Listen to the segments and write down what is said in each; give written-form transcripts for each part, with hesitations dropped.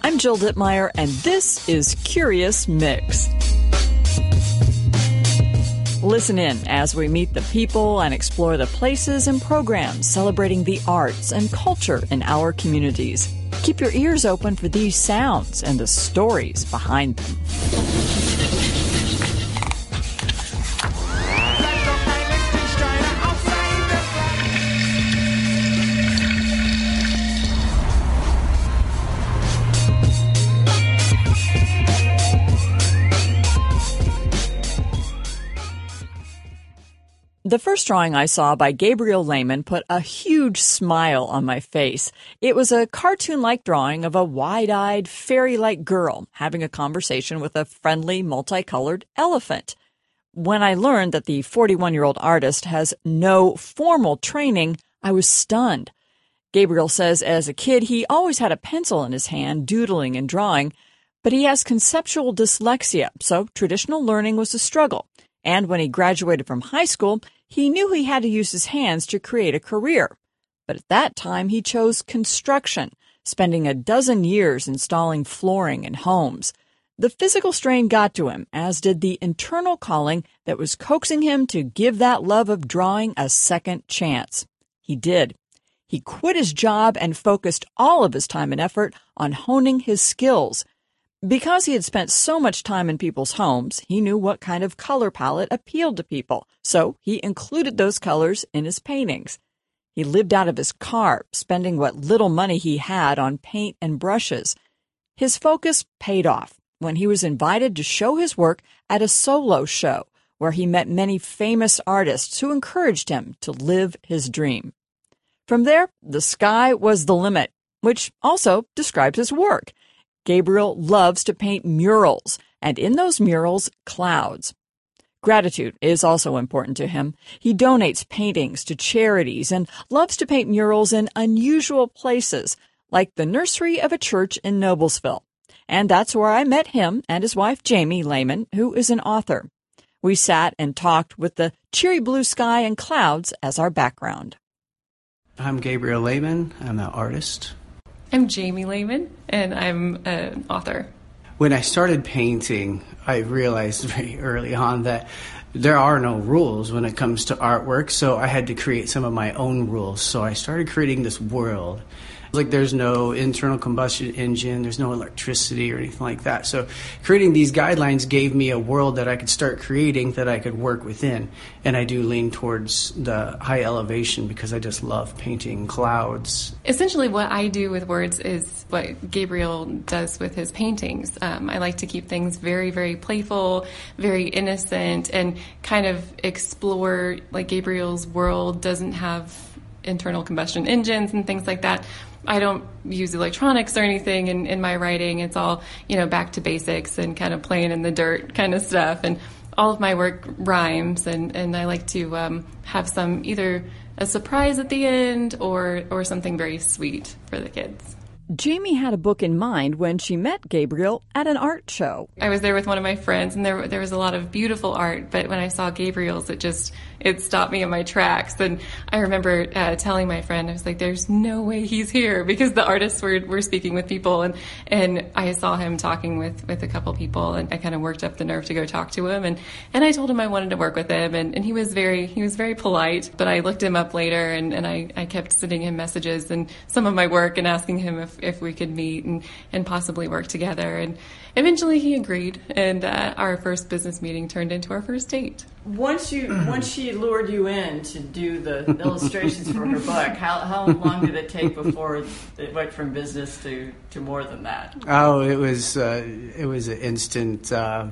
I'm Jill Dittmeyer, and this is Curious Mix. Listen in as we meet the people and explore the places and programs celebrating the arts and culture in our communities. Keep your ears open for these sounds and the stories behind them. The first drawing I saw by Gabriel Lehman put a huge smile on my face. It was a cartoon-like drawing of a wide-eyed, fairy-like girl having a conversation with a friendly, multicolored elephant. When I learned that the 41-year-old artist has no formal training, I was stunned. Gabriel says as a kid he always had a pencil in his hand, doodling and drawing, but he has conceptual dyslexia, so traditional learning was a struggle. And when he graduated from high school, he knew he had to use his hands to create a career. But at that time, he chose construction, spending 12 years installing flooring in homes. The physical strain got to him, as did the internal calling that was coaxing him to give that love of drawing a second chance. He did. He quit his job and focused all of his time and effort on honing his skills. Because he had spent so much time in people's homes, he knew what kind of color palette appealed to people, so he included those colors in his paintings. He lived out of his car, spending what little money he had on paint and brushes. His focus paid off when he was invited to show his work at a solo show, where he met many famous artists who encouraged him to live his dream. From there, the sky was the limit, which also describes his work. Gabriel loves to paint murals, and in those murals, clouds. Gratitude is also important to him. He donates paintings to charities and loves to paint murals in unusual places, like the nursery of a church in Noblesville. And that's where I met him and his wife, Jamie Lehman, who is an author. We sat and talked with the cheery blue sky and clouds as our background. I'm Gabriel Lehman. I'm an artist. I'm Jamie Lehman, and I'm an author. When I started painting, I realized very early on that there are no rules when it comes to artwork, so I had to create some of my own rules. So I started creating this world. Like there's no internal combustion engine, there's no electricity or anything like that. So creating these guidelines gave me a world that I could start creating that I could work within. And I do lean towards the high elevation because I just love painting clouds. Essentially what I do with words is what Gabriel does with his paintings. I like to keep things very, very playful, very innocent, and kind of explore, like Gabriel's world doesn't have internal combustion engines and things like that. I don't use electronics or anything in my writing. It's all, back to basics and kind of playing in the dirt kind of stuff. And all of my work rhymes, and I like to have some either a surprise at the end or something very sweet for the kids. Jamie had a book in mind when she met Gabriel at an art show. I was there with one of my friends, and there was a lot of beautiful art, but when I saw Gabriel's, it stopped me in my tracks. And I remember telling my friend, I was like, there's no way he's here, because the artists were speaking with people, and I saw him talking with a couple people, and I kind of worked up the nerve to go talk to him, and I told him I wanted to work with him, and he was very polite, but I looked him up later, and I kept sending him messages and some of my work and asking him if we could meet and possibly work together. And eventually he agreed, and our first business meeting turned into our first date. Once she lured you in to do the illustrations for her book, how long did it take before it went from business to more than that? Oh, it was an instant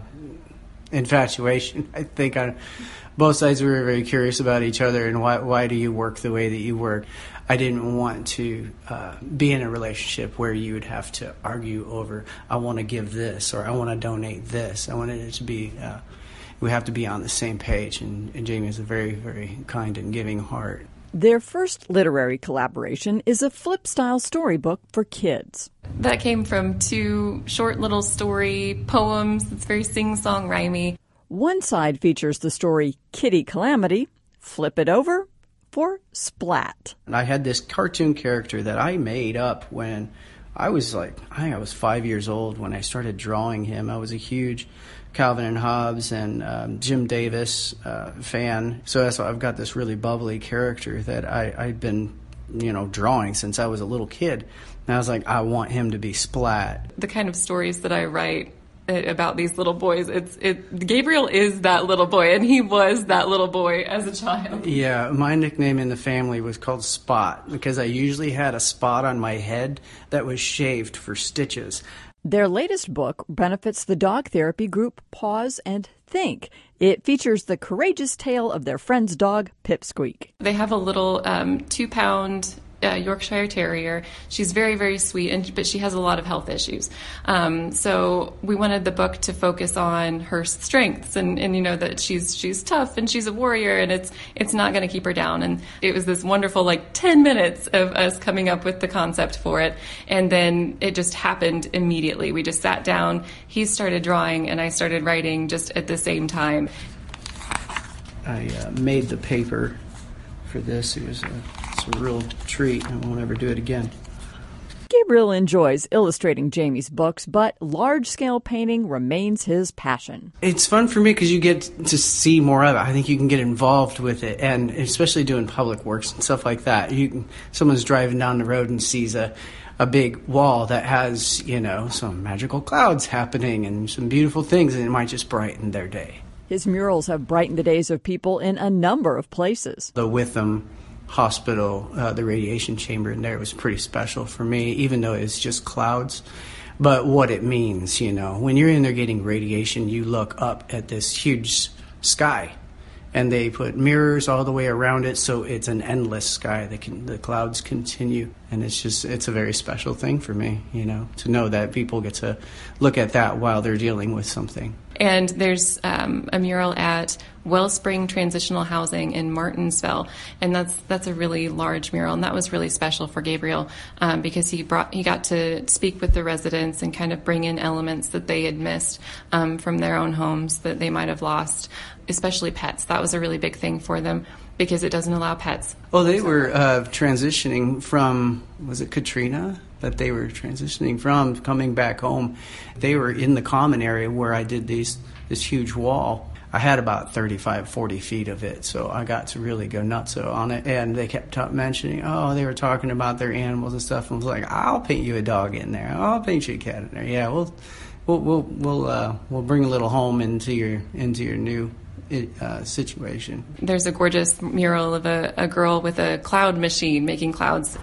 infatuation. I think on both sides we were very curious about each other and why do you work the way that you work. I didn't want to be in a relationship where you would have to argue over, I want to give this or I want to donate this. I wanted it to be, we have to be on the same page. And Jamie is a very, very kind and giving heart. Their first literary collaboration is a flip-style storybook for kids. That came from 2 short little story poems. It's very sing-song, rhymey. One side features the story Kitty Calamity. Flip it over for Splat. And I had this cartoon character that I made up when I think I was 5 years old when I started drawing him. I was a huge Calvin and Hobbes and Jim Davis fan. So that's why I've got this really bubbly character that I'd been, drawing since I was a little kid. And I was like, I want him to be Splat. The kind of stories that I write about these little boys, Gabriel is that little boy, and he was that little boy as a child. Yeah, my nickname in the family was called Spot because I usually had a spot on my head that was shaved for stitches. Their latest book benefits the dog therapy group Pause and Think. It features the courageous tale of their friend's dog, Pipsqueak. They have a little 2-pound Yorkshire Terrier. She's very, very sweet, but she has a lot of health issues. So we wanted the book to focus on her strengths and that she's tough and she's a warrior, and it's not going to keep her down. And it was this wonderful 10 minutes of us coming up with the concept for it, and then it just happened immediately. We just sat down, he started drawing, and I started writing just at the same time. I made the paper for this. It's a real treat. I won't ever do it again. Gabriel enjoys illustrating Jamie's books, but large-scale painting remains his passion. It's fun for me because you get to see more of it. I think you can get involved with it, and especially doing public works and stuff like that. Someone's driving down the road and sees a big wall that has, some magical clouds happening and some beautiful things, and it might just brighten their day. His murals have brightened the days of people in a number of places. The Witham Hospital, the radiation chamber in there was pretty special for me, even though it's just clouds. But what it means, when you're in there getting radiation, you look up at this huge sky, and they put mirrors all the way around it, so it's an endless sky. The clouds continue, and it's a very special thing for me, to know that people get to look at that while they're dealing with something. And there's a mural at Wellspring Transitional Housing in Martinsville, and that's a really large mural, and that was really special for Gabriel because he got to speak with the residents and kind of bring in elements that they had missed from their own homes that they might have lost, especially pets. That was a really big thing for them because it doesn't allow pets. Well, they were transitioning from, was it Katrina? That they were transitioning from, coming back home. They were in the common area where I did this huge wall. I had about 35, 40 feet of it, so I got to really go nuts on it. And they kept mentioning, they were talking about their animals and stuff. And I was like, I'll paint you a dog in there. I'll paint you a cat in there. Yeah, we'll bring a little home into your new situation. There's a gorgeous mural of a girl with a cloud machine making clouds.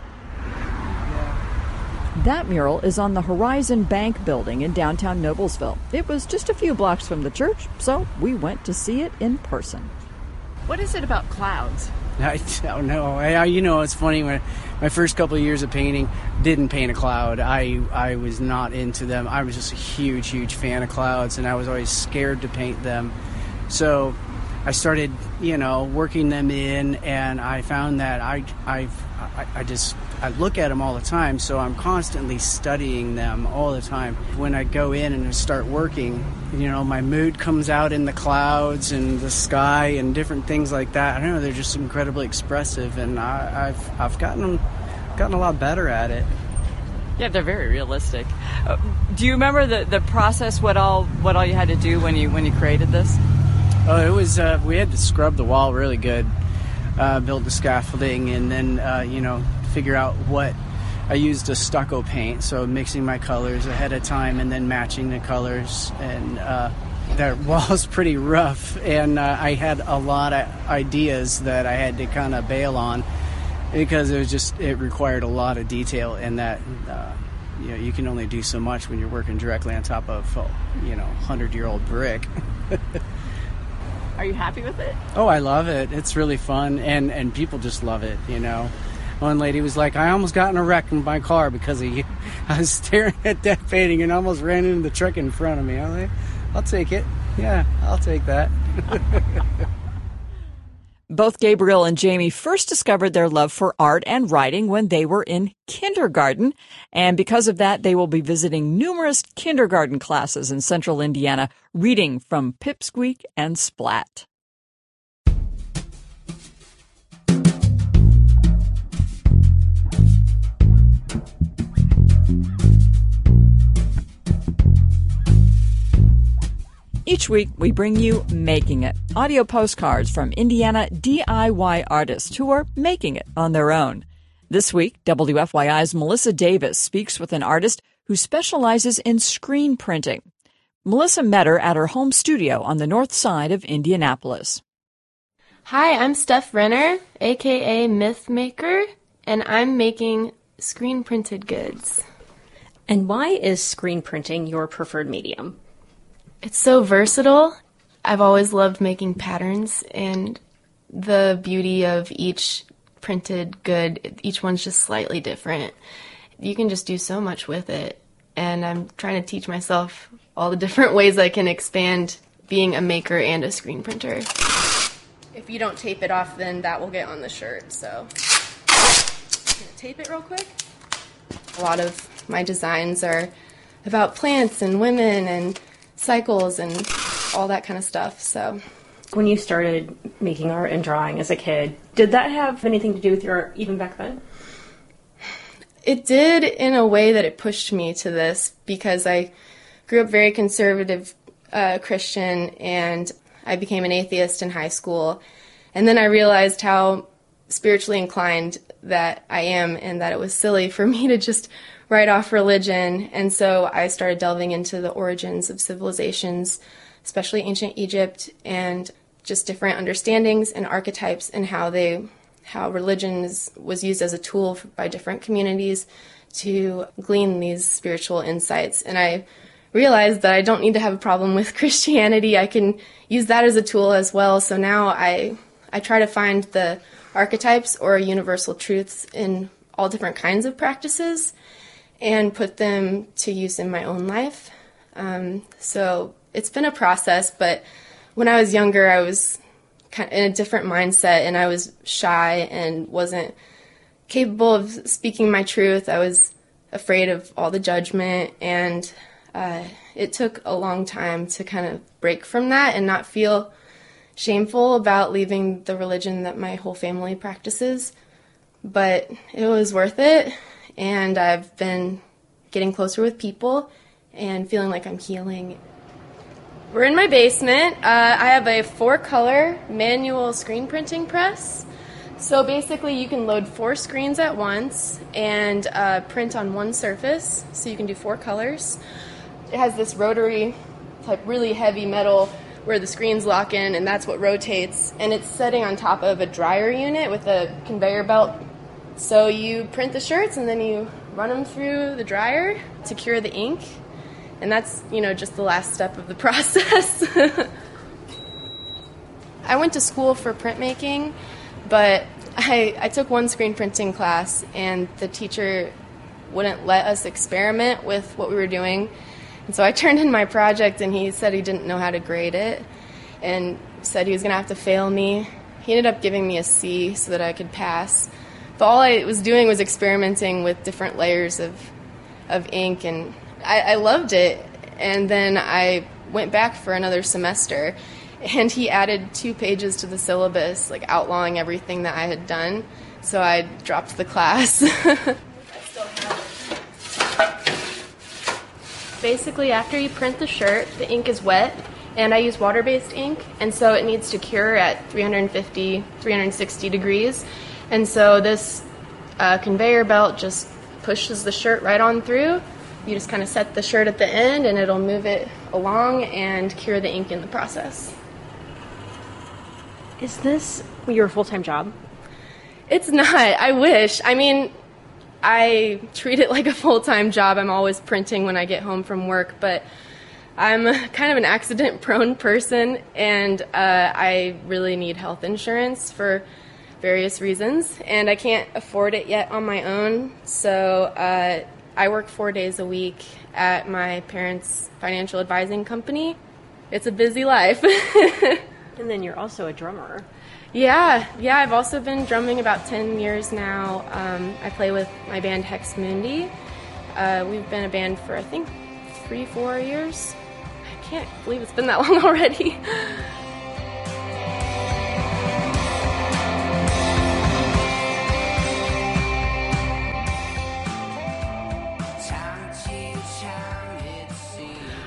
That mural is on the Horizon Bank building in downtown Noblesville. It was just a few blocks from the church, so we went to see it in person. What is it about clouds? I don't know. It's funny, when my first couple of years of painting, didn't paint a cloud. I was not into them. I was just a huge, huge fan of clouds, and I was always scared to paint them. So I started, working them in, and I found that I look at them all the time, so I'm constantly studying them all the time. When I go in and start working, my mood comes out in the clouds and the sky and different things like that. I don't know, they're just incredibly expressive, and I've gotten a lot better at it. Yeah, they're very realistic. Do you remember the process? What all you had to do when you created this? Oh, it was we had to scrub the wall really good, build the scaffolding, and then figure out what I used a stucco paint, so mixing my colors ahead of time and then matching the colors. And that wall's pretty rough, and I had a lot of ideas that I had to kind of bail on because it required a lot of detail, and that you can only do so much when you're working directly on top of 100-year-old brick. Are you happy with it? Oh, I love it. It's really fun, and people just love it, One lady was like, I almost got in a wreck in my car because of you. I was staring at that painting and almost ran into the truck in front of me. I was like, I'll take it. Yeah, I'll take that. Both Gabriel and Jamie first discovered their love for art and writing when they were in kindergarten. And because of that, they will be visiting numerous kindergarten classes in central Indiana, reading from Pipsqueak and Splat. Each week, we bring you Making It, audio postcards from Indiana DIY artists who are making it on their own. This week, WFYI's Melissa Davis speaks with an artist who specializes in screen printing. Melissa met her at her home studio on the north side of Indianapolis. Hi, I'm Steph Renner, aka Mythmaker, and I'm making screen printed goods. And why is screen printing your preferred medium? It's so versatile. I've always loved making patterns, and the beauty of each printed good, each one's just slightly different. You can just do so much with it, and I'm trying to teach myself all the different ways I can expand being a maker and a screen printer. If you don't tape it off, then that will get on the shirt, so I'm gonna tape it real quick. A lot of my designs are about plants and women and cycles and all that kind of stuff. So, when you started making art and drawing as a kid, did that have anything to do with your art even back then? It did, in a way that it pushed me to this, because I grew up very conservative Christian, and I became an atheist in high school. And then I realized how spiritually inclined that I am, and that it was silly for me to just write off religion. And so I started delving into the origins of civilizations, especially ancient Egypt, and just different understandings and archetypes, and how religion was used as a tool by different communities to glean these spiritual insights. And I realized that I don't need to have a problem with Christianity. I can use that as a tool as well. So now I try to find the archetypes or universal truths in all different kinds of practices and put them to use in my own life. So it's been a process, but when I was younger, I was kind of in a different mindset, and I was shy and wasn't capable of speaking my truth. I was afraid of all the judgment, and it took a long time to kind of break from that and not feel shameful about leaving the religion that my whole family practices. But it was worth it, and I've been getting closer with people and feeling like I'm healing. We're in my basement. I have a 4-color manual screen printing press. So basically you can load 4 screens at once and print on one surface, so you can do 4 colors. It has this rotary type really heavy metal where the screens lock in, and that's what rotates. And it's sitting on top of a dryer unit with a conveyor belt. So you print the shirts and then you run them through the dryer to cure the ink. And that's, just the last step of the process. I went to school for printmaking, but I took one screen printing class, and the teacher wouldn't let us experiment with what we were doing. And so I turned in my project, and he said he didn't know how to grade it, and said he was going to have to fail me. He ended up giving me a C so that I could pass. But all I was doing was experimenting with different layers of ink, and I loved it. And then I went back for another semester, and he added 2 pages to the syllabus, like outlawing everything that I had done. So I dropped the class. Basically, after you print the shirt, the ink is wet, and I use water-based ink, and so it needs to cure at 350, 360 degrees. And so this conveyor belt just pushes the shirt right on through. You just kind of set the shirt at the end, and it'll move it along and cure the ink in the process. Is this your full-time job? It's not. I wish. I mean, I treat it like a full-time job. I'm always printing when I get home from work, but I'm kind of an accident-prone person, and I really need health insurance for various reasons, and I can't afford it yet on my own. So I work 4 days a week at my parents' financial advising company. It's a busy life. And then you're also a drummer. Yeah, I've also been drumming about 10 years now. I play with my band Hex Mundi. We've been a band for, I think, 3-4 years. I can't believe it's been that long already.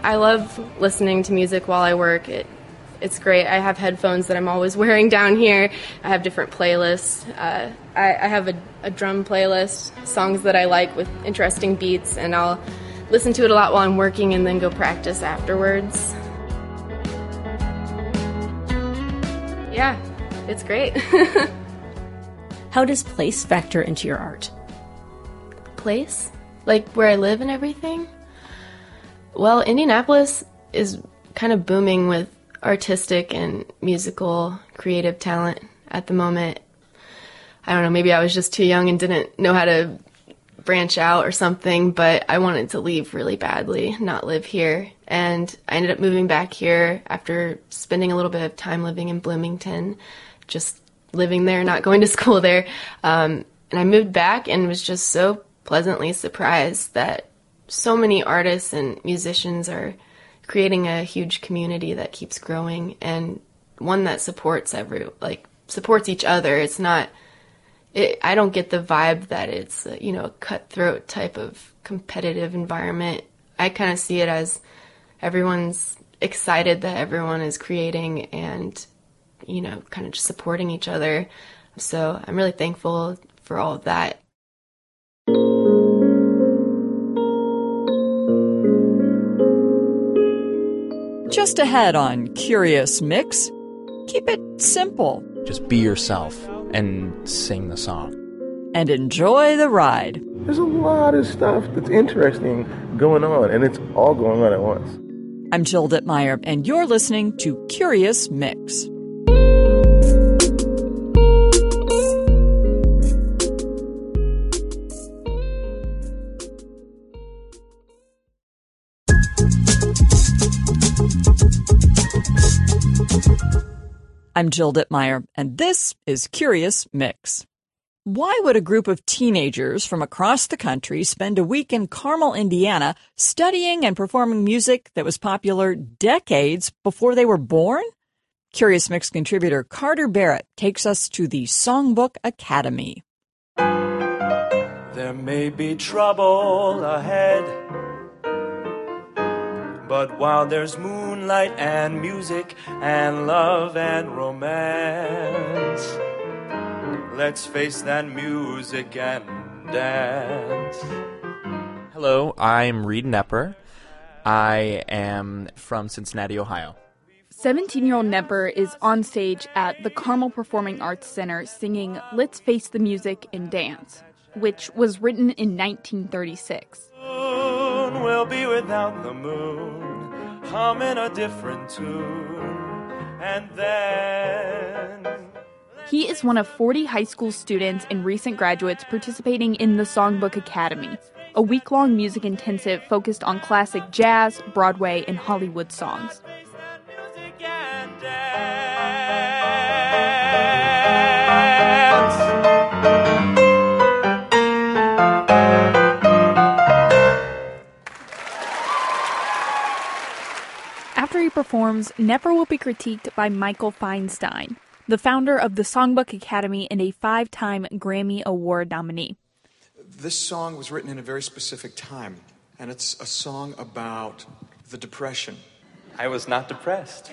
I love listening to music while I work. It's great. I have headphones that I'm always wearing down here. I have different playlists. I have a drum playlist, songs that I like with interesting beats, and I'll listen to it a lot while I'm working and then go practice afterwards. Yeah, it's great. How does place factor into your art? Place? Like where I live and everything? Well, Indianapolis is kind of booming with artistic and musical creative talent at the moment. I don't know, maybe I was just too young and didn't know how to branch out or something, but I wanted to leave really badly, not live here. And I ended up moving back here after spending a little bit of time living in Bloomington, just living there, not going to school there. And I moved back and was just so pleasantly surprised that so many artists and musicians are creating a huge community that keeps growing, and one that supports each other. It's not, I don't get the vibe that it's a cutthroat type of competitive environment. I kind of see it as everyone's excited that everyone is creating and, kind of just supporting each other. So I'm really thankful for all of that. Just ahead on Curious Mix, keep it simple. Just be yourself and sing the song. And enjoy the ride. There's a lot of stuff that's interesting going on, and it's all going on at once. I'm Jill Dittmeyer, and you're listening to Curious Mix. I'm Jill Dittmeyer, and this is Curious Mix. Why would a group of teenagers from across the country spend a week in Carmel, Indiana, studying and performing music that was popular decades before they were born? Curious Mix contributor Carter Barrett takes us to the Songbook Academy. There may be trouble ahead, but while there's moonlight and music and love and romance, let's face that music and dance. Hello, I'm Reed Knepper. I am from Cincinnati, Ohio. 17-year-old Knepper is on stage at the Carmel Performing Arts Center singing Let's Face the Music and Dance, which was written in 1936. Soon we'll be without the moon, humming a different tune, and then... He is one of 40 high school students and recent graduates participating in the Songbook Academy, a week-long music intensive focused on classic jazz, Broadway, and Hollywood songs. After he performs, Knepper will be critiqued by Michael Feinstein, the founder of the Songbook Academy and a 5-time Grammy Award nominee. This song was written in a very specific time, and it's a song about the Depression. I was not depressed.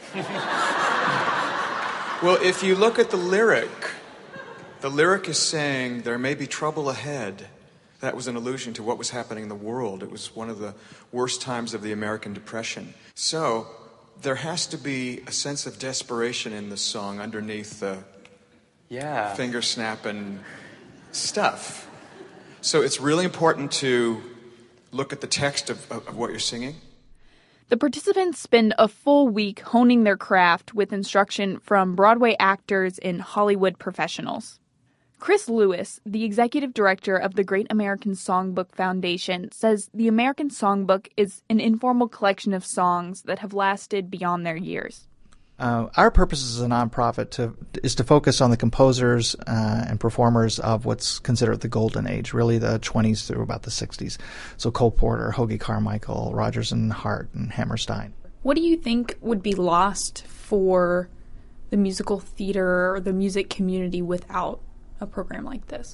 Well, if you look at the lyric is saying, there may be trouble ahead. That was an allusion to what was happening in the world. It was one of the worst times of the American Depression. So there has to be a sense of desperation in this song underneath the finger snapping stuff. So it's really important to look at the text of what you're singing. The participants spend a full week honing their craft with instruction from Broadway actors and Hollywood professionals. Chris Lewis, the executive director of the Great American Songbook Foundation, says the American Songbook is an informal collection of songs that have lasted beyond their years. Our purpose as a nonprofit is to focus on the composers and performers of what's considered the golden age, really the 20s through about the 60s. So Cole Porter, Hoagy Carmichael, Rodgers and Hart, and Hammerstein. What do you think would be lost for the musical theater or the music community without a program like this?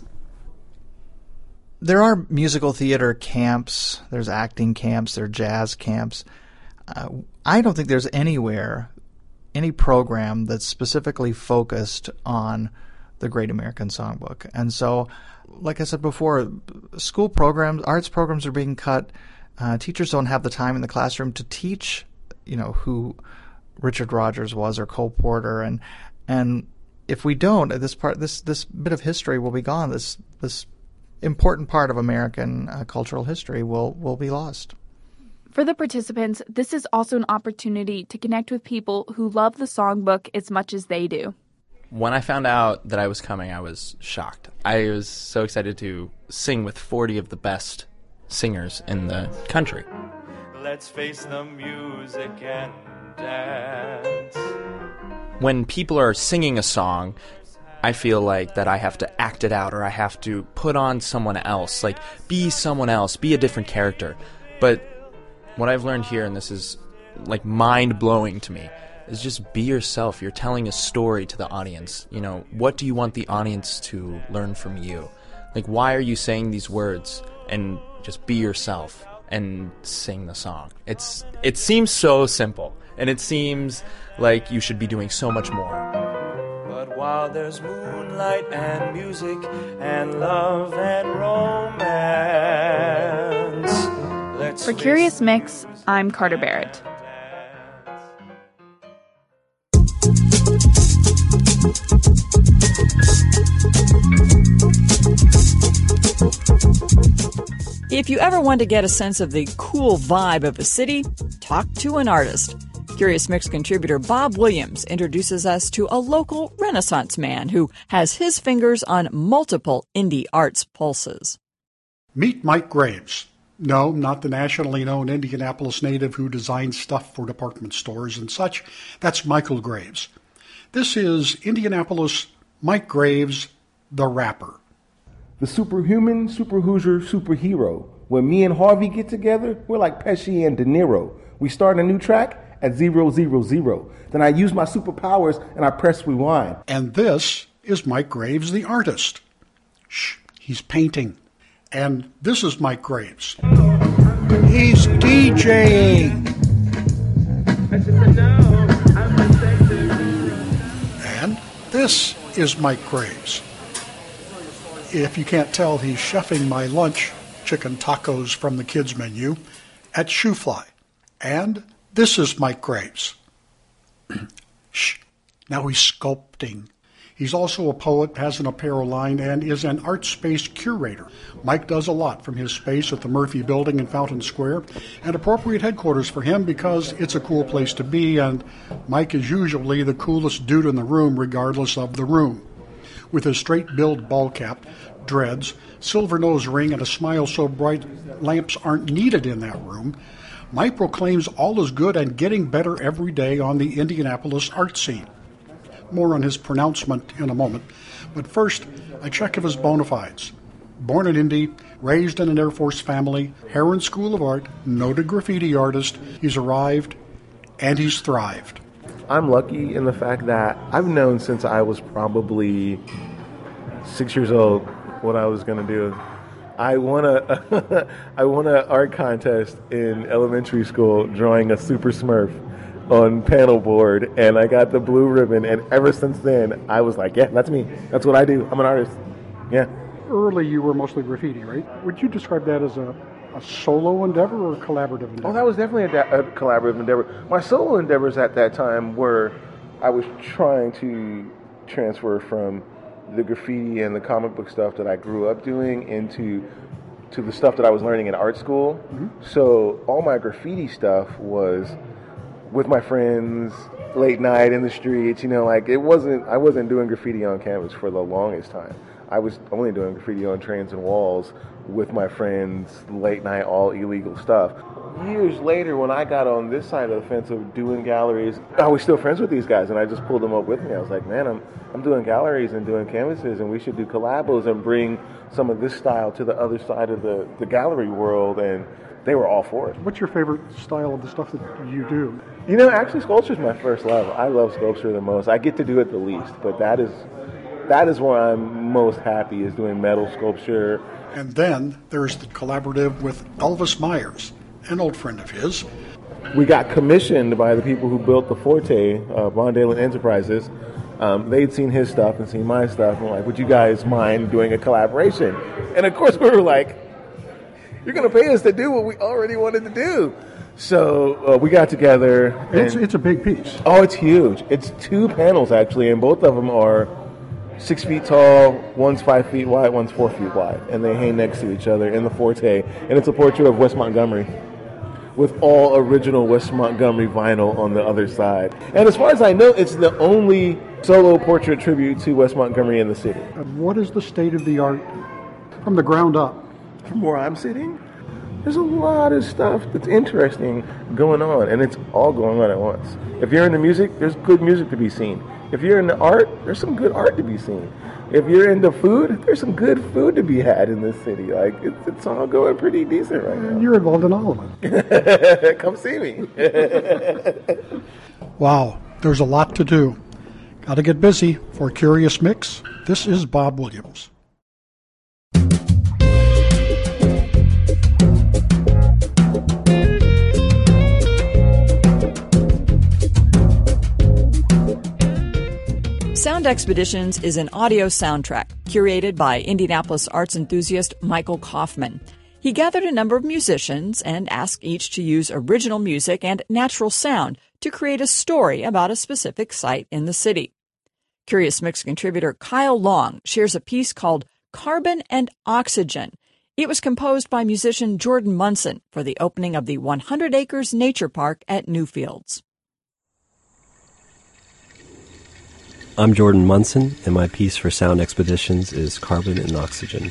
There are musical theater camps, there's acting camps, there are jazz camps. I don't think there's anywhere, any program that's specifically focused on the Great American Songbook. And so, like I said before, school programs, arts programs are being cut. Teachers don't have the time in the classroom to teach, who Richard Rodgers was or Cole Porter, and if we don't, this bit of history will be gone. This important part of American cultural history will be lost. For the participants, this is also an opportunity to connect with people who love the songbook as much as they do. When I found out that I was coming, I was shocked. I was so excited to sing with 40 of the best singers in the country. Let's face the music and dance. When people are singing a song, I feel like that I have to act it out, or I have to put on someone else, like be someone else, be a different character. But what I've learned here, and this is like mind-blowing to me, is just be yourself. You're telling a story to the audience. What do you want the audience to learn from you? Like, why are you saying these words? And just be yourself and sing the song. It seems so simple, and it seems like you should be doing so much more. But while there's moonlight and music and love and romance, for Curious Mix, I'm Carter Barrett. If you ever want to get a sense of the cool vibe of a city, talk to an artist. Curious Mix contributor Bob Williams introduces us to a local Renaissance man who has his fingers on multiple indie arts pulses. Meet Mike Graves. No, not the nationally known Indianapolis native who designs stuff for department stores and such. That's Michael Graves. This is Indianapolis Mike Graves, the rapper. The superhuman, super Hoosier, superhero. When me and Harvey get together, we're like Pesci and De Niro. We start a new track at 000. Then I use my superpowers and I press rewind. And this is Mike Graves, the artist. Shh, he's painting. And this is Mike Graves. He's DJing. And this is Mike Graves. If you can't tell, he's chefing my lunch, chicken tacos from the kids' menu, at Shoofly. And this is Mike Graves. Shh. Now he's sculpting. He's also a poet, has an apparel line, and is an art space curator. Mike does a lot from his space at the Murphy Building in Fountain Square, and appropriate headquarters for him because it's a cool place to be, and Mike is usually the coolest dude in the room regardless of the room. With his straight-billed ball cap, dreads, silver nose ring, and a smile so bright lamps aren't needed in that room, Mike proclaims all is good and getting better every day on the Indianapolis art scene. More on his pronouncement in a moment, but first, a check of his bona fides. Born in Indy, raised in an Air Force family, Heron School of Art, noted graffiti artist, he's arrived and he's thrived. I'm lucky in the fact that I've known since I was probably 6 years old what I was going to do. I won a art contest in elementary school drawing a Super Smurf on panel board, and I got the blue ribbon, and ever since then I was like, yeah, that's me. That's what I do. I'm an artist. Yeah. Early you were mostly graffiti, right? Would you describe that as a solo endeavor or a collaborative endeavor? Oh, that was definitely a collaborative endeavor. My solo endeavors at that time were I was trying to transfer from the graffiti and the comic book stuff that I grew up doing into the stuff that I was learning in art school. Mm-hmm. So all my graffiti stuff was with my friends, late night in the streets, I wasn't doing graffiti on canvas for the longest time. I was only doing graffiti on trains and walls with my friends, late night, all illegal stuff. Years later, when I got on this side of the fence of doing galleries, I was still friends with these guys, and I just pulled them up with me. I was like, man, I'm doing galleries and doing canvases, and we should do collabos and bring some of this style to the other side of the gallery world, and they were all for it. What's your favorite style of the stuff that you do? Actually, sculpture is my first love. I love sculpture the most. I get to do it the least, but that is where I'm most happy, is doing metal sculpture. And then there's the collaborative with Elvis Myers, an old friend of his. we got commissioned by the people who built the Forte, Von Dalen Enterprises. They'd seen his stuff and seen my stuff, and like, would you guys mind doing a collaboration? And of course we were like, you're going to pay us to do what we already wanted to do. So we got together. It's a big piece. Oh, it's huge. It's 2 panels, actually, and both of them are 6 feet tall. One's 5 feet wide, one's 4 feet wide. And they hang next to each other in the Forte. And it's a portrait of Wes Montgomery with all original Wes Montgomery vinyl on the other side. And as far as I know, it's the only solo portrait tribute to Wes Montgomery in the city. What is the state of the art from the ground up? From where I'm sitting, there's a lot of stuff that's interesting going on, and it's all going on at once. If you're into music, there's good music to be seen. If you're into art, there's some good art to be seen. If you're into food, there's some good food to be had in this city. Like, it's all going pretty decent right now. You're involved in all of it. Come see me. Wow, there's a lot to do. Got to get busy. For Curious Mix, this is Bob Williams. Sound Expeditions is an audio soundtrack curated by Indianapolis arts enthusiast Michael Kaufman. He gathered a number of musicians and asked each to use original music and natural sound to create a story about a specific site in the city. Curious Mix contributor Kyle Long shares a piece called Carbon and Oxygen. It was composed by musician Jordan Munson for the opening of the 100 Acres Nature Park at Newfields. I'm Jordan Munson, and my piece for Sound Expeditions is Carbon and Oxygen.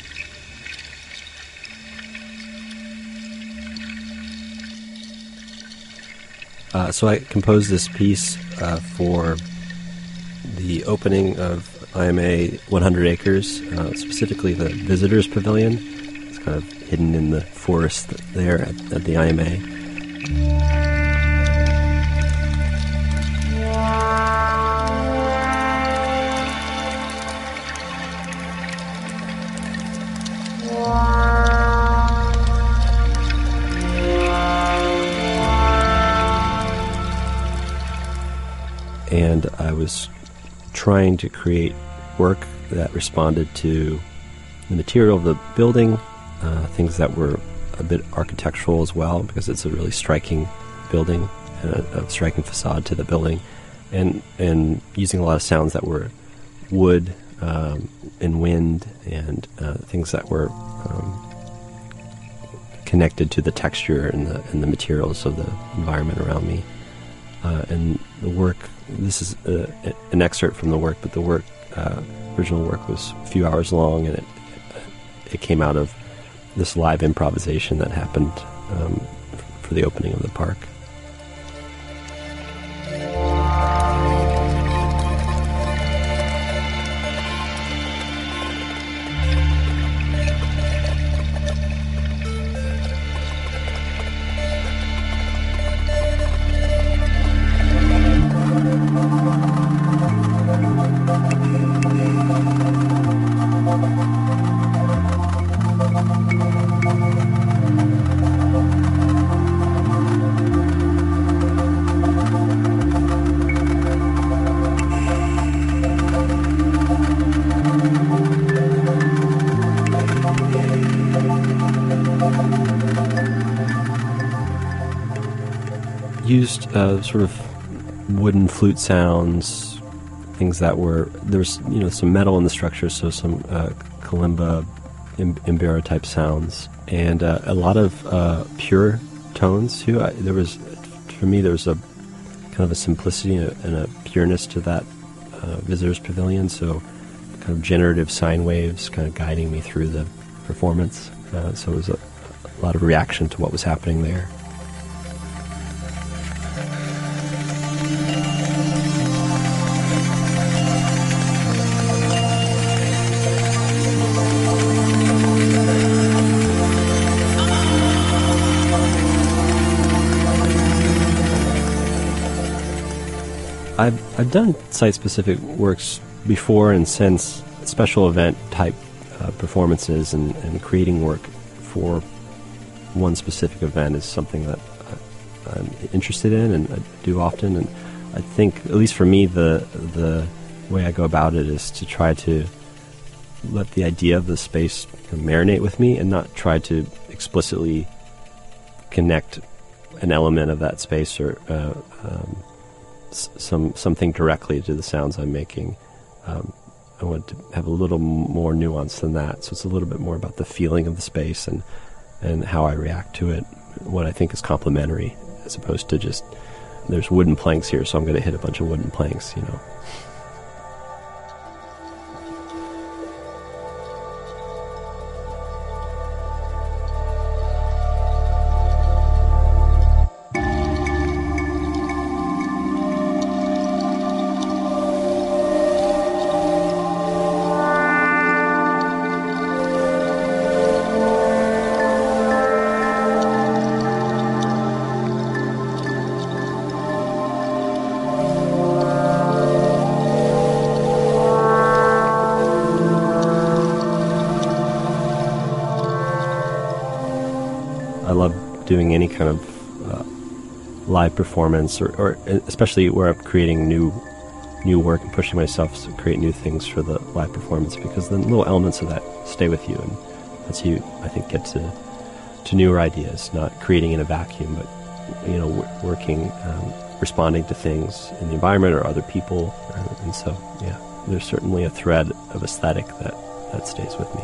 So I composed this piece for the opening of IMA 100 Acres, specifically the Visitors Pavilion. It's kind of hidden in the forest there at the IMA. And I was trying to create work that responded to the material of the building, things that were a bit architectural as well, because it's a really striking building and a striking facade to the building, and using a lot of sounds that were wood and wind and things that were connected to the texture and the materials of the environment around me. And the work, this is an excerpt from the work, but the work, original work, was a few hours long, and it came out of this live improvisation that happened for the opening of the park. Used sort of wooden flute sounds, things that were, there was some metal in the structure, so some kalimba, mbira type sounds, and a lot of pure tones too. For me, there was a kind of a simplicity and a pureness to that Visitors Pavilion, so kind of generative sine waves kind of guiding me through the performance. So it was a lot of reaction to what was happening there. I've done site-specific works before and since, special event type performances, and creating work for one specific event is something that I'm interested in and I do often. And I think, at least for me, the way I go about it is to try to let the idea of the space marinate with me and not try to explicitly connect an element of that space or something directly to the sounds I'm making. I want to have a little more nuance than that, so it's a little bit more about the feeling of the space and how I react to it, what I think is complementary, as opposed to just, there's wooden planks here, so I'm going to hit a bunch of wooden planks, you know. I love doing any kind of live performance, or especially where I'm creating new work and pushing myself to create new things for the live performance, because the little elements of that stay with you, and that's how you, I think, get to newer ideas, not creating in a vacuum, but, you know, working, responding to things in the environment or other people. And so, yeah, there's certainly a thread of aesthetic that stays with me.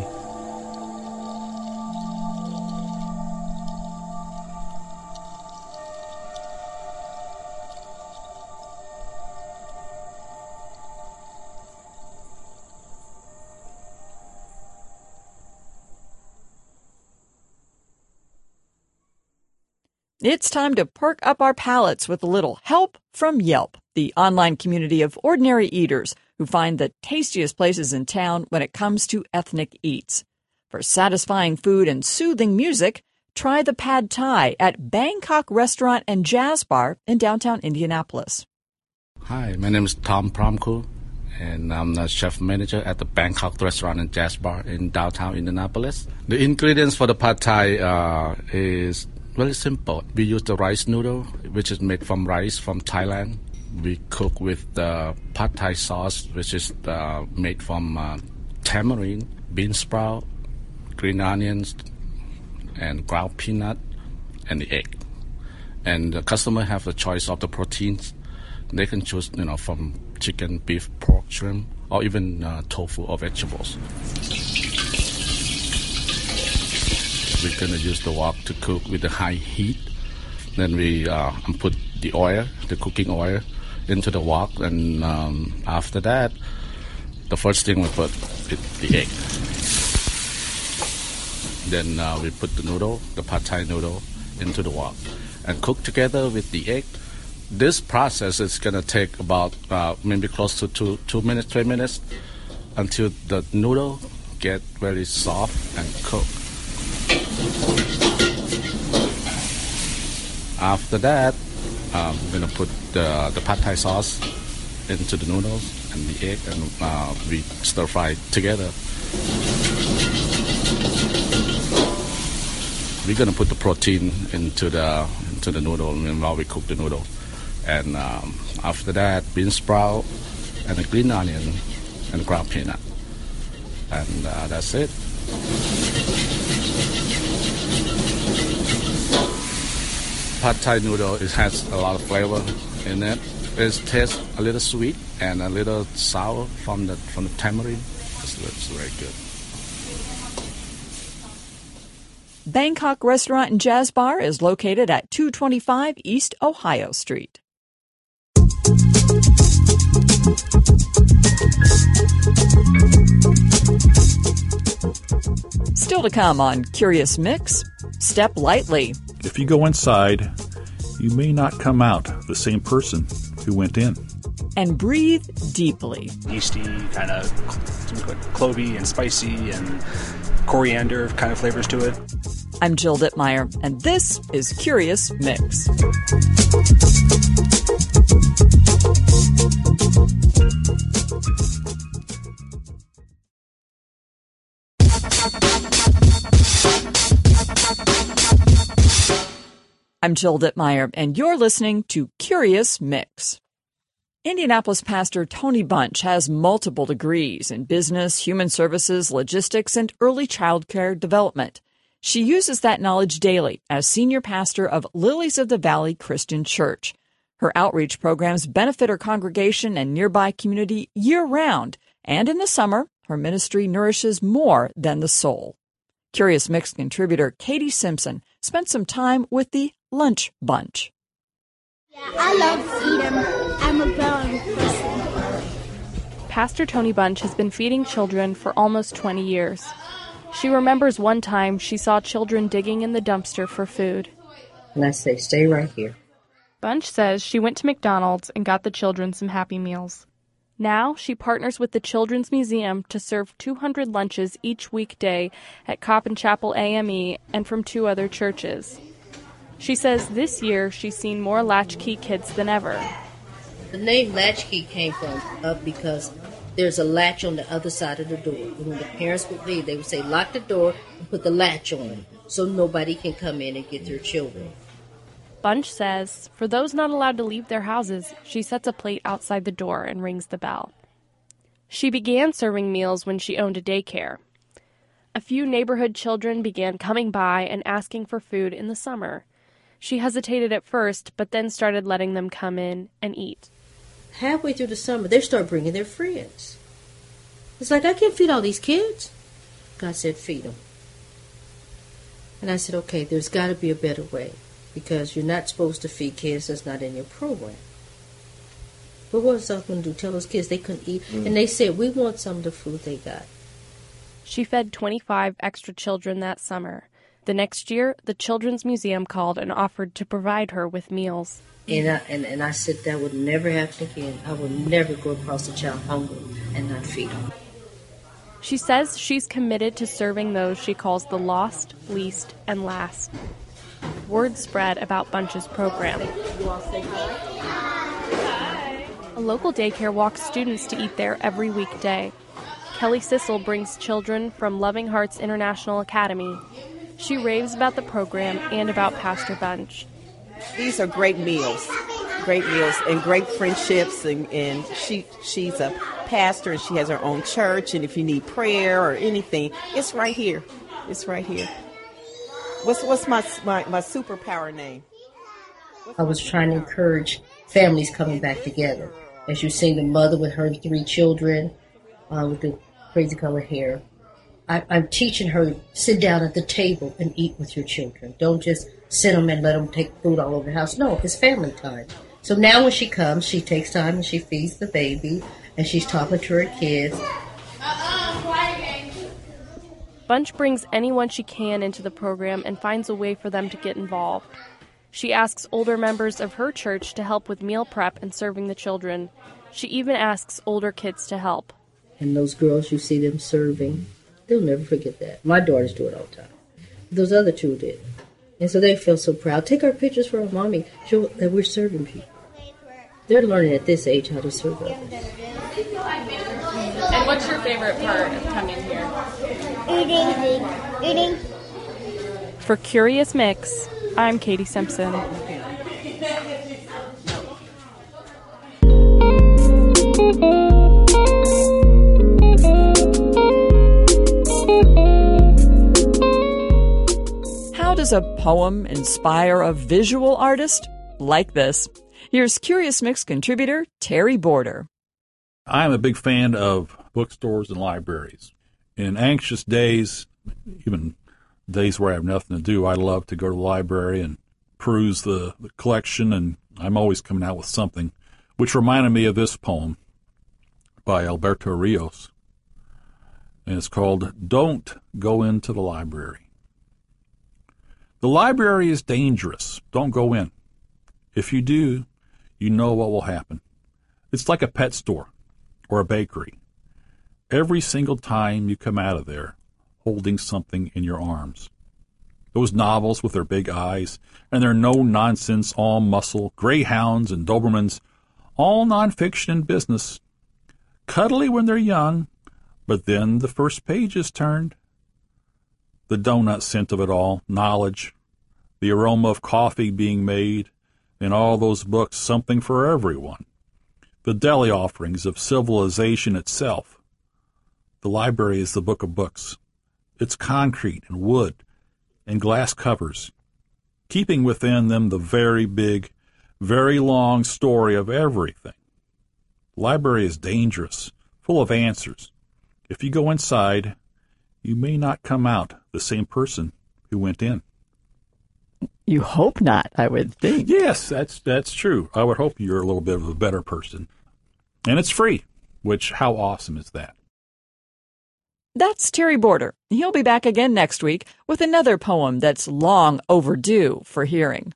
It's time to perk up our palates with a little help from Yelp, the online community of ordinary eaters who find the tastiest places in town when it comes to ethnic eats. For satisfying food and soothing music, try the Pad Thai at Bangkok Restaurant and Jazz Bar in downtown Indianapolis. Hi, my name is Tom Promku, and I'm the chef manager at the Bangkok Restaurant and Jazz Bar in downtown Indianapolis. The ingredients for the Pad Thai is very simple. We use the rice noodle, which is made from rice from Thailand. We cook with the Pad Thai sauce, which is made from tamarind, bean sprout, green onions, and ground peanut, and the egg. And the customer have the choice of the proteins. They can choose, you know, from chicken, beef, pork, shrimp, or even tofu or vegetables. We're going to use the wok to cook with the high heat. Then we put the oil, the cooking oil, into the wok. And after that, the first thing we put is the egg. Then we put the noodle, the Pad Thai noodle, into the wok and cook together with the egg. This process is going to take about maybe close to 2 minutes, 3 minutes, until the noodle get very soft and cooked. After that, we're going to put the Pad Thai sauce into the noodles and the egg, and we stir fry together. We're going to put the protein into the noodle while we cook the noodle. And after that, bean sprout and a green onion and ground peanut. And that's it. Pad Thai noodle, it has a lot of flavor in it. It tastes a little sweet and a little sour from the tamarind. It's very good. Bangkok Restaurant and Jazz Bar is located at 225 East Ohio Street. Still to come on Curious Mix, Step Lightly. If you go inside, you may not come out the same person who went in. And Breathe Deeply. Yeasty, kind of clovey and spicy and coriander kind of flavors to it. I'm Jill Dittmeyer, and this is Curious Mix. I'm Jill Dittmeyer, and you're listening to Curious Mix. Indianapolis pastor Tony Bunch has multiple degrees in business, human services, logistics, and early child care development. She uses that knowledge daily as senior pastor of Lilies of the Valley Christian Church. Her outreach programs benefit her congregation and nearby community year-round, and in the summer, her ministry nourishes more than the soul. Curious Mix contributor Katie Simpson spent some time with the Lunch Bunch. Yeah, I love freedom. I'm a growing person. Pastor Tony Bunch has been feeding children for almost 20 years. She remembers one time she saw children digging in the dumpster for food. And I say, stay right here. Bunch says she went to McDonald's and got the children some Happy Meals. Now she partners with the Children's Museum to serve 200 lunches each weekday at Coppin Chapel AME and from 2 other churches. She says this year she's seen more latchkey kids than ever. The name latchkey came up because there's a latch on the other side of the door. And when the parents would leave, they would say, lock the door and put the latch on it so nobody can come in and get their children. Bunch says for those not allowed to leave their houses, she sets a plate outside the door and rings the bell. She began serving meals when she owned a daycare. A few neighborhood children began coming by and asking for food in the summer. She hesitated at first, but then started letting them come in and eat. Halfway through the summer, they start bringing their friends. It's like, I can't feed all these kids. God said, feed them. And I said, okay, there's got to be a better way, because you're not supposed to feed kids that's not in your program. But what was I going to do? Tell those kids they couldn't eat? And they said, we want some of the food they got. She fed 25 extra children that summer. The next year, the Children's Museum called and offered to provide her with meals. And I said that would never happen again. I would never go across a child hungry and not feed them. She says she's committed to serving those she calls the lost, least, and last. Word spread about Bunch's program. A local daycare walks students to eat there every weekday. Kelly Sissel brings children from Loving Hearts International Academy. She raves about the program and about Pastor Bunch. These are great meals and great friendships. And she's a pastor and she has her own church. And if you need prayer or anything, it's right here. It's right here. What's my superpower name? I was trying to encourage families coming back together. As you see the mother with her 3 children with the crazy colored hair. I'm teaching her, sit down at the table and eat with your children. Don't just sit them and let them take food all over the house. No, it's family time. So now when she comes, she takes time and she feeds the baby and she's talking to her kids. Bunch brings anyone she can into the program and finds a way for them to get involved. She asks older members of her church to help with meal prep and serving the children. She even asks older kids to help. And those girls, you see them serving, they'll never forget that. My daughters do it all the time. Those other 2 did. And so they feel so proud. Take our pictures for our mommy, show that we're serving people. They're learning at this age how to serve others. And what's your favorite part of coming here? Eating. For Curious Mix, I'm Katie Simpson. How does a poem inspire a visual artist? Like this. Here's Curious Mix contributor Terry Border. I'm a big fan of bookstores and libraries. In anxious days, even days where I have nothing to do, I love to go to the library and peruse the collection, and I'm always coming out with something, which reminded me of this poem by Alberto Rios, and it's called Don't Go Into the Library. The library is dangerous. Don't go in. If you do, you know what will happen. It's like a pet store or a bakery. Every single time you come out of there holding something in your arms. Those novels with their big eyes and their no-nonsense, all-muscle, greyhounds and Dobermans, all nonfiction and business. Cuddly when they're young, but then the first page is turned. The donut scent of it all, knowledge, the aroma of coffee being made, in all those books, something for everyone. The deli offerings of civilization itself. The library is the book of books. It's concrete and wood and glass covers, keeping within them the very big, very long story of everything. The library is dangerous, full of answers. If you go inside, you may not come out the same person who went in. You hope not, I would think. Yes, that's true. I would hope you're a little bit of a better person. And it's free, which, how awesome is that? That's Terry Border. He'll be back again next week with another poem that's long overdue for hearing.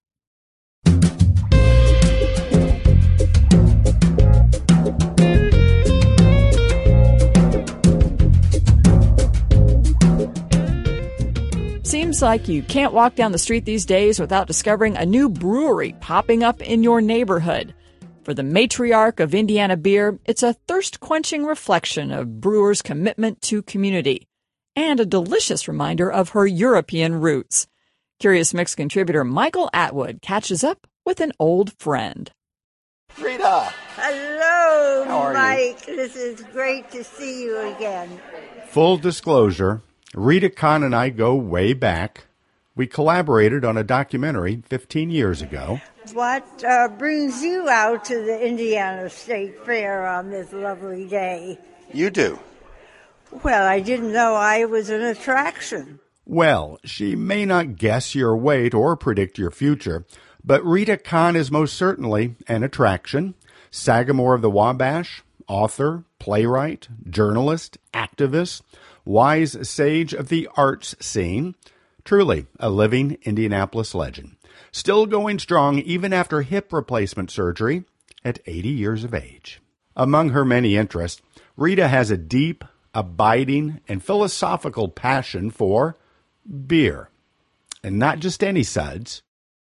Seems like you can't walk down the street these days without discovering a new brewery popping up in your neighborhood. For the matriarch of Indiana beer, it's a thirst-quenching reflection of brewers' commitment to community and a delicious reminder of her European roots. Curious Mix contributor Michael Atwood catches up with an old friend. Rita! Hello, How are Mike. you? This is great to see you again. Full disclosure, Rita Kahn and I go way back. We collaborated on a documentary 15 years ago. What brings you out to the Indiana State Fair on this lovely day? You do. Well, I didn't know I was an attraction. Well, she may not guess your weight or predict your future, but Rita Kahn is most certainly an attraction. Sagamore of the Wabash, author, playwright, journalist, activist, wise sage of the arts scene. Truly a living Indianapolis legend. Still going strong even after hip replacement surgery at 80 years of age. Among her many interests, Rita has a deep, abiding, and philosophical passion for beer. And not just any suds.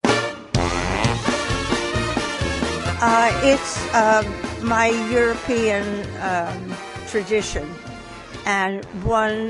It's my European tradition. And one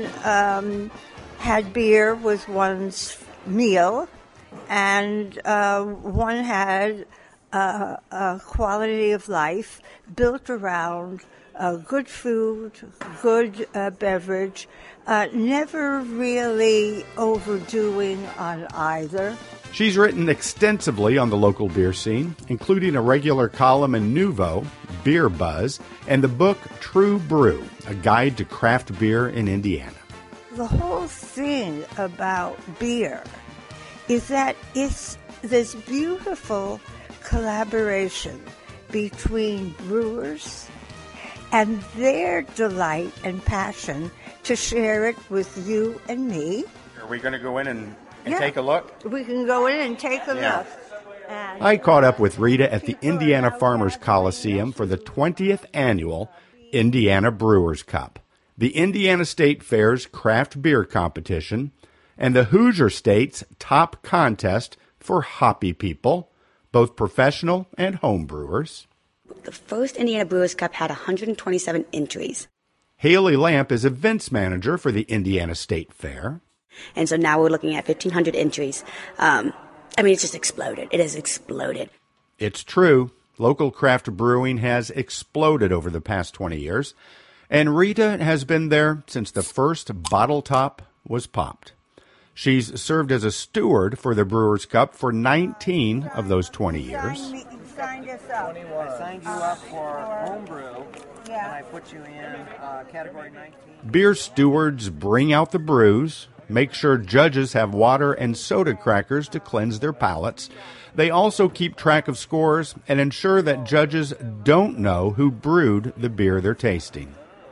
had beer with one's meal, and one had a quality of life built around good food, good beverage, never really overdoing on either. She's written extensively on the local beer scene, including a regular column in Nuvo, Beer Buzz, and the book True Brew, a guide to craft beer in Indiana. The whole thing about beer is that it's this beautiful collaboration between brewers and their delight and passion to share it with you and me. Are we going to go in and take a look? We can go in and take a look. And I caught up with Rita at the Indiana Farmers Coliseum for the 20th annual Indiana Brewers Cup, the Indiana State Fair's craft beer competition, and the Hoosier State's top contest for hoppy people, both professional and home brewers. The first Indiana Brewers Cup had 127 entries. Haley Lamp is events manager for the Indiana State Fair. And so now we're looking at 1,500 entries. It's just exploded. It has exploded. It's true. Local craft brewing has exploded over the past 20 years. And Rita has been there since the first bottle top was popped. She's served as a steward for the Brewers Cup for 19 of those 20 years. signed us up. 21. I signed you up for homebrew, and I put you in category 19. Beer stewards bring out the brews, make sure judges have water and soda crackers to cleanse their palates. They also keep track of scores and ensure that judges don't know who brewed the beer they're tasting.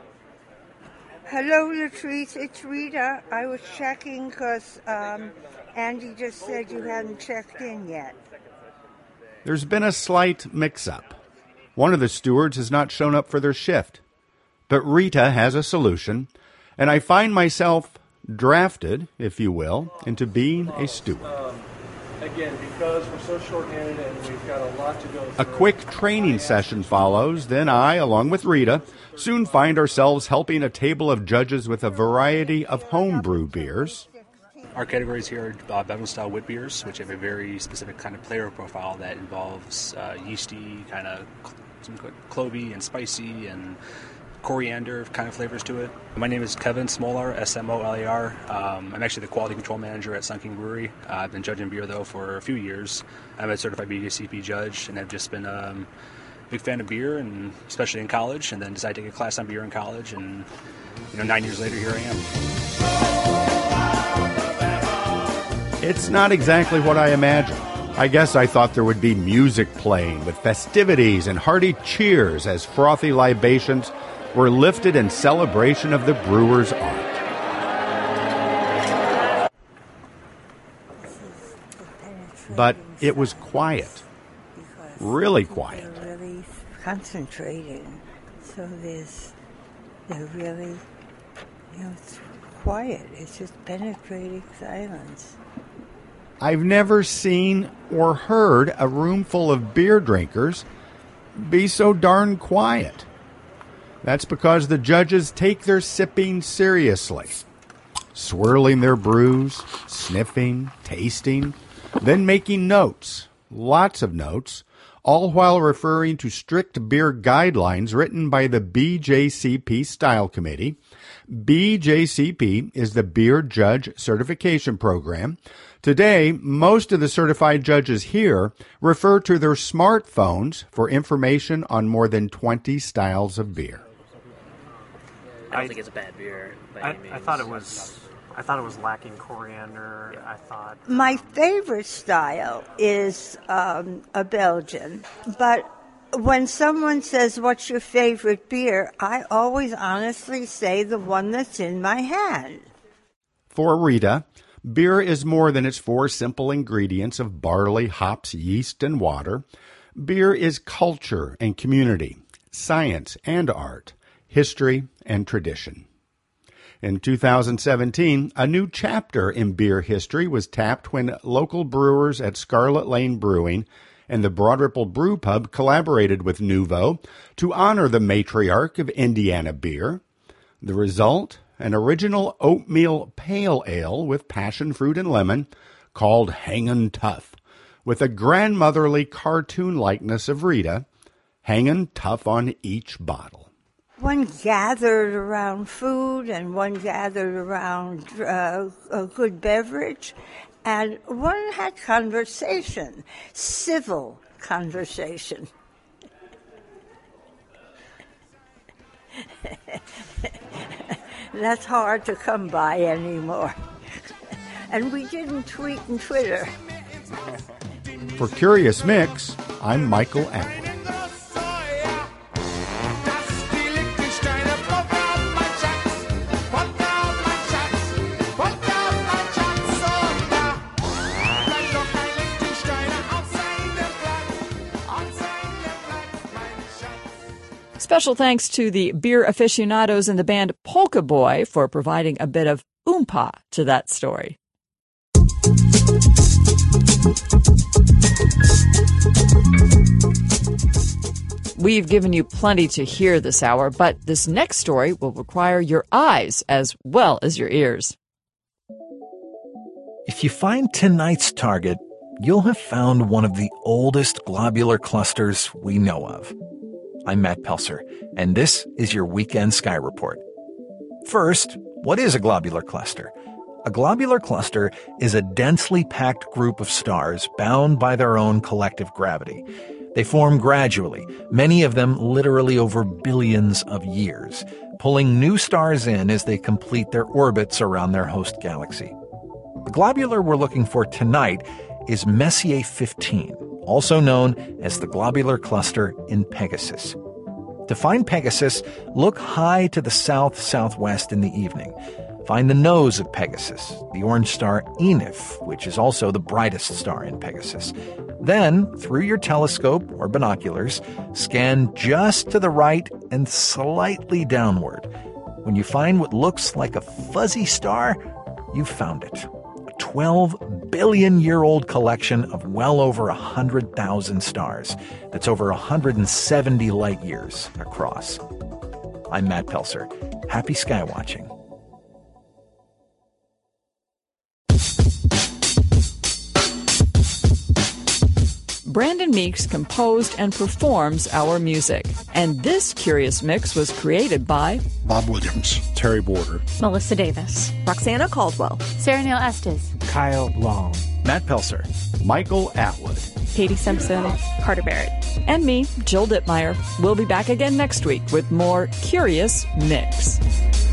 Hello, Latrice. It's Rita. I was checking because Andy just said you hadn't checked in yet. There's been a slight mix-up. One of the stewards has not shown up for their shift. But Rita has a solution, and I find myself drafted, if you will, into being a steward. Again, because we're so short-handed and we've got a lot to go through. A quick training session follows, then I, along with Rita, soon find ourselves helping a table of judges with a variety of homebrew beers. Our categories here are Bevel-style wit beers, which have a very specific kind of flavor profile that involves yeasty, kind of some clovey and spicy and coriander kind of flavors to it. My name is Kevin Smolar, S-M-O-L-A-R. I'm actually the quality control manager at Sun King Brewery. I've been judging beer, though, for a few years. I'm a certified BJCP judge, and I've just been a big fan of beer, and especially in college, and then decided to take a class on beer in college, and 9 years later, here I am. It's not exactly what I imagined. I guess I thought there would be music playing with festivities and hearty cheers as frothy libations were lifted in celebration of the brewer's art. But it was quiet. Really quiet. They're really concentrating. So they're really, it's quiet. It's just penetrating silence. I've never seen or heard a room full of beer drinkers be so darn quiet. That's because the judges take their sipping seriously, swirling their brews, sniffing, tasting, then making notes, lots of notes, all while referring to strict beer guidelines written by the BJCP Style Committee. BJCP is the Beer Judge Certification Program. Today, most of the certified judges here refer to their smartphones for information on more than 20 styles of beer. I don't think it's a bad beer by any means. I thought it was lacking coriander. Yeah. My favorite style is a Belgian, but when someone says, "What's your favorite beer?" I always honestly say the one that's in my hand. For Rita, beer is more than its 4 simple ingredients of barley, hops, yeast, and water. Beer is culture and community, science and art, history and tradition. In 2017, a new chapter in beer history was tapped when local brewers at Scarlet Lane Brewing and the Broad Ripple Brew Pub collaborated with Nuvo to honor the matriarch of Indiana beer. The result? An original oatmeal pale ale with passion fruit and lemon called Hangin' Tough, with a grandmotherly cartoon likeness of Rita, hanging tough on each bottle. One gathered around food and one gathered around a good beverage, and one had conversation, civil conversation. That's hard to come by anymore. And we didn't tweet and Twitter. For Curious Mix, I'm Michael Atwood. Special thanks to the beer aficionados in the band Polka Boy for providing a bit of oompa to that story. We've given you plenty to hear this hour, but this next story will require your eyes as well as your ears. If you find tonight's target, you'll have found one of the oldest globular clusters we know of. I'm Matt Pelser, and this is your Weekend Sky Report. First, what is a globular cluster? A globular cluster is a densely packed group of stars bound by their own collective gravity. They form gradually, many of them literally over billions of years, pulling new stars in as they complete their orbits around their host galaxy. The globular we're looking for tonight is Messier 15, also known as the globular cluster in Pegasus. To find Pegasus, look high to the south-southwest in the evening. Find the nose of Pegasus, the orange star Enif, which is also the brightest star in Pegasus. Then, through your telescope or binoculars, scan just to the right and slightly downward. When you find what looks like a fuzzy star, you've found it. 12-billion-year-old collection of well over 100,000 stars. That's over 170 light years across. I'm Matt Pelser. Happy sky watching. Brandon Meeks composed and performs our music. And this Curious Mix was created by Bob Williams, Terry Border, Melissa Davis, Roxana Caldwell, Sarah Neal Estes, Kyle Long, Matt Pelser, Michael Atwood, Katie Simpson, Carter Barrett, and me, Jill Dittmeyer. We'll be back again next week with more Curious Mix.